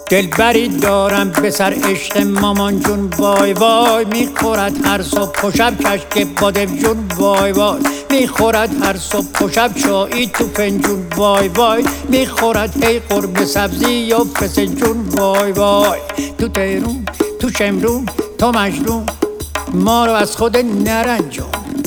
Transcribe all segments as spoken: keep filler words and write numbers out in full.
دلبری دارم به سر عشق مامان جون وای وای، میخورد هر صبح و شب کشک بادم جون وای وای، میخورد هر صبح و شب چایی تو فنجون وای وای، میخورد هی قرمه سبزی و فسنجون وای وای. تو تهرون تو شمرون تو مجنون، ما رو از خود نرنجون.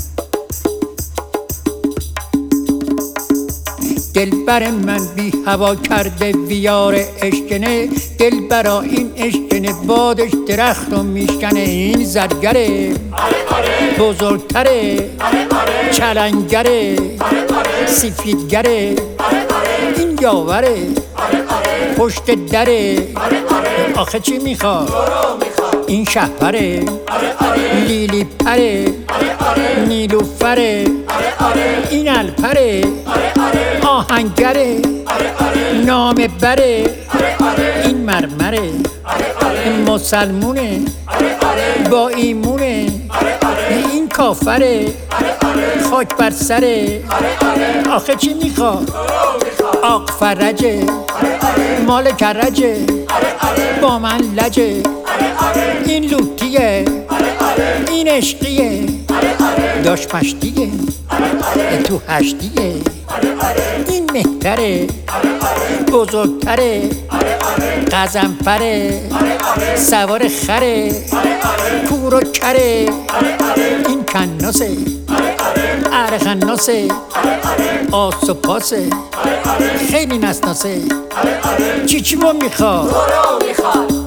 دلبر من بی هوا کرده ویار اشکنه، دلبرا این اشکنه بادش درخت و میشکنه. این زرگره بزرگتره، چلنگره سفیدگره، این یاوره پشت دره. آخه چی میخواد این شهپره؟ لیلی پره نیلوفره، این الپره آهنگره نام بره، این مرمره مسلمونه با ایمونه، این کافره خاک بر سره. آخه چی میخواد آق فرجه مال کرجه با من لجه، این لوتیه این عشقیه داشت مشتیه تو هشتیه، این مهتره بزرگتره قزنفره سوار خره کور و کره، این کناسه ارخناسه آس و پاسه خیلی نسناسه. چی چی ما میخواد